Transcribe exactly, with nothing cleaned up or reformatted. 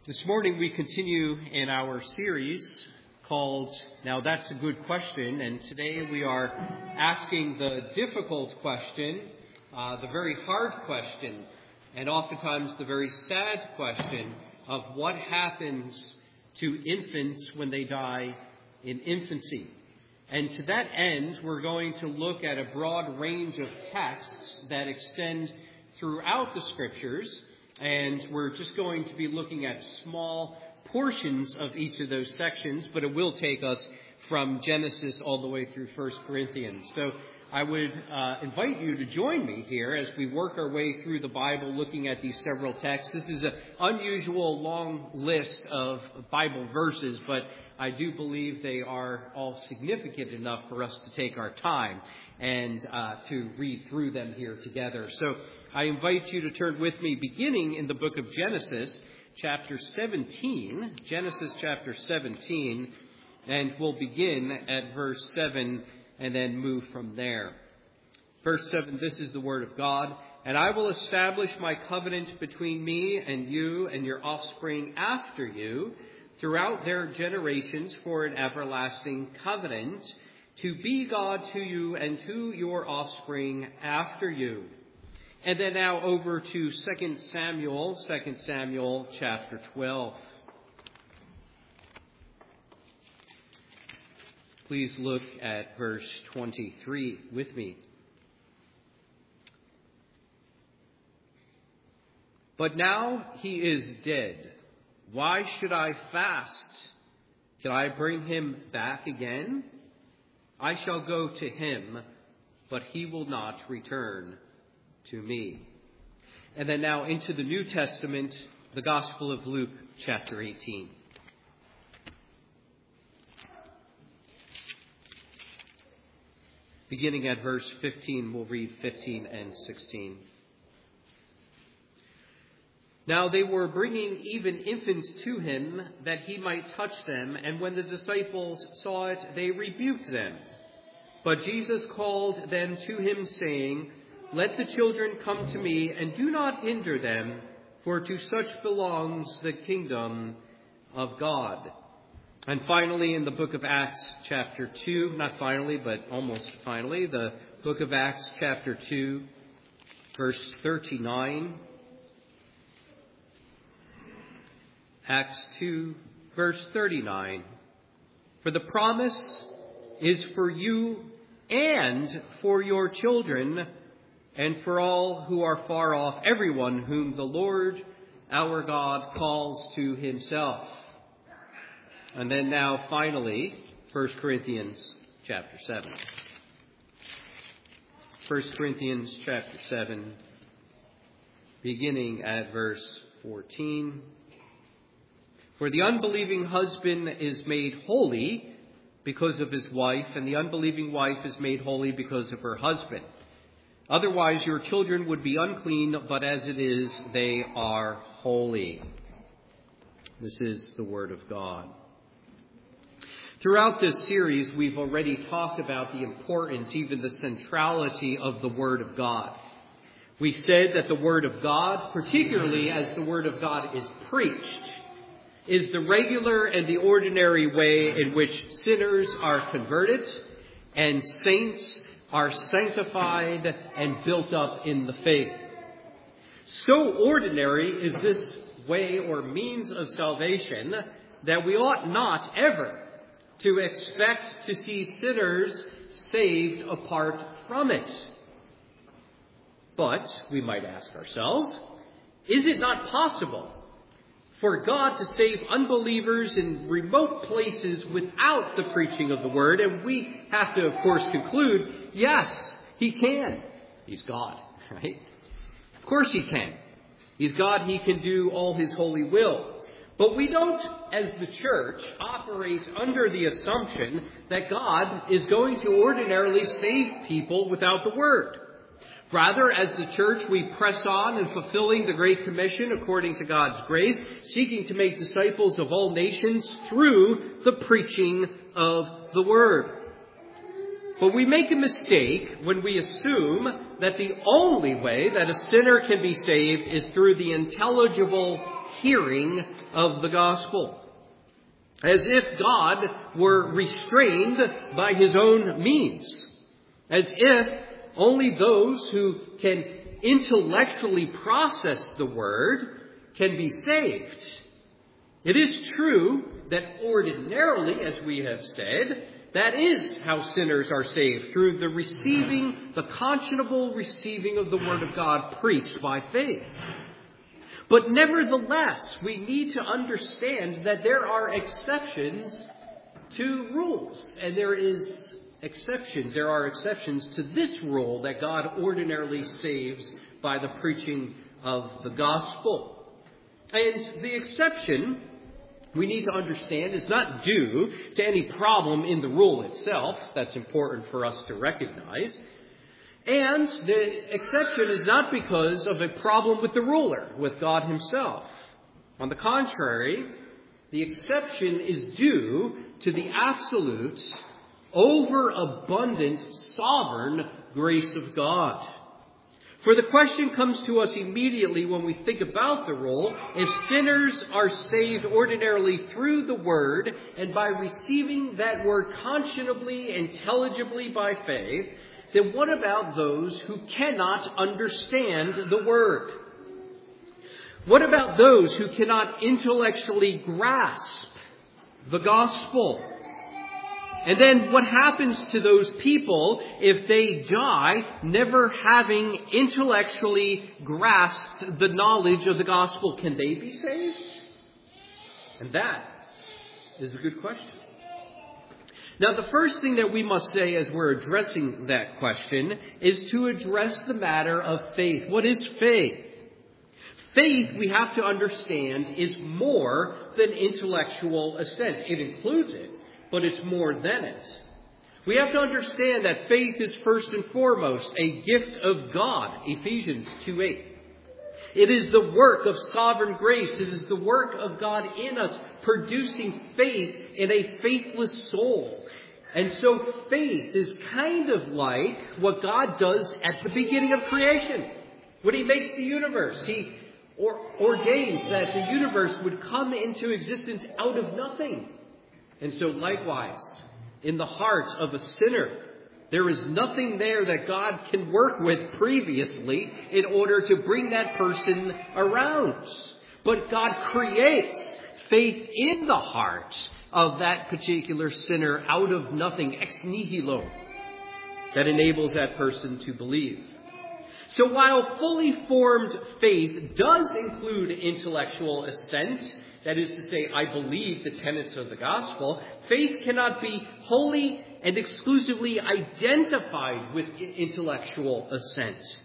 This morning we continue in our series called Now That's a Good Question, and today we are asking the difficult question, uh, the very hard question, and oftentimes the very sad question of what happens to infants when they die in infancy. And to that end, we're going to look at a broad range of texts that extend throughout the Scriptures, and we're just going to be looking at small portions of each of those sections, but it will take us from Genesis all the way through First Corinthians. So I would uh, invite you to join me here as we work our way through the Bible looking at these several texts. This is an unusual long list of Bible verses, but I do believe they are all significant enough for us to take our time and uh, to read through them here together. So I invite you to turn with me beginning in the book of Genesis, chapter seventeen, Genesis chapter seventeen, and we'll begin at verse seven and then move from there. Verse seven, this is the word of God. And I will establish my covenant between me and you and your offspring after you throughout their generations for an everlasting covenant, to be God to you and to your offspring after you. And then now over to Second Samuel, Second Samuel chapter twelve. Please look at verse twenty-three with me. But now he is dead. Why should I fast? Can I bring him back again? I shall go to him, but he will not return to me. And then now into the New Testament, the Gospel of Luke, chapter eighteen. Beginning at verse fifteen, we'll read fifteen and sixteen. Now they were bringing even infants to him that he might touch them, and when the disciples saw it, they rebuked them. But Jesus called them to him, saying, Let the children come to me, and do not hinder them, for to such belongs the kingdom of God. And finally, in the book of Acts, chapter two, not finally, but almost finally, the book of Acts, chapter two, verse thirty-nine. Acts two, verse thirty-nine. For the promise is for you and for your children, and for all who are far off, everyone whom the Lord our God calls to himself. And then now finally, First Corinthians chapter seven. First Corinthians chapter seven, beginning at verse fourteen. For the unbelieving husband is made holy because of his wife, and the unbelieving wife is made holy because of her husband. Otherwise your children would be unclean, but as it is, they are holy. This is the word of God. Throughout this series, we've already talked about the importance, even the centrality of the word of God. We said that the word of God, particularly as the word of God is preached, is the regular and the ordinary way in which sinners are converted and saints are sanctified and built up in the faith. So ordinary is this way or means of salvation that we ought not ever to expect to see sinners saved apart from it. But we might ask ourselves, is it not possible for God to save unbelievers in remote places without the preaching of the word? And we have to, of course, conclude, yes, he can. He's God, right? Of course he can. He's God. He can do all his holy will. But we don't, as the church, operate under the assumption that God is going to ordinarily save people without the word. Rather, as the church, we press on in fulfilling the Great Commission according to God's grace, seeking to make disciples of all nations through the preaching of the word. But we make a mistake when we assume that the only way that a sinner can be saved is through the intelligible hearing of the gospel. As if God were restrained by his own means. As if only those who can intellectually process the word can be saved. It is true that ordinarily, as we have said, that is how sinners are saved, through the receiving, the conscionable receiving of the word of God preached by faith. But nevertheless, we need to understand that there are exceptions to rules. And there is exceptions. There are exceptions to this rule that God ordinarily saves by the preaching of the gospel. And the exception, we need to understand, is not due to any problem in the rule itself. That's important for us to recognize. And the exception is not because of a problem with the ruler, with God himself. On the contrary, the exception is due to the absolute, overabundant, sovereign grace of God. For the question comes to us immediately when we think about the rule: if sinners are saved ordinarily through the word and by receiving that word conscionably, intelligibly by faith, then what about those who cannot understand the word? What about those who cannot intellectually grasp the gospel? And then what happens to those people if they die never having intellectually grasped the knowledge of the gospel? Can they be saved? And that is a good question. Now, the first thing that we must say as we're addressing that question is to address the matter of faith. What is faith? Faith, we have to understand, is more than intellectual assent. It includes it, but it's more than it. We have to understand that faith is first and foremost a gift of God, Ephesians two eight. It is the work of sovereign grace. It is the work of God in us, producing faith in a faithless soul. And so faith is kind of like what God does at the beginning of creation. When he makes the universe, he or, ordains that the universe would come into existence out of nothing. And so likewise, in the heart of a sinner, there is nothing there that God can work with previously in order to bring that person around. But God creates faith in the heart of that particular sinner out of nothing, ex nihilo, that enables that person to believe. So while fully formed faith does include intellectual assent, that is to say, I believe the tenets of the gospel, faith cannot be wholly and exclusively identified with intellectual assent.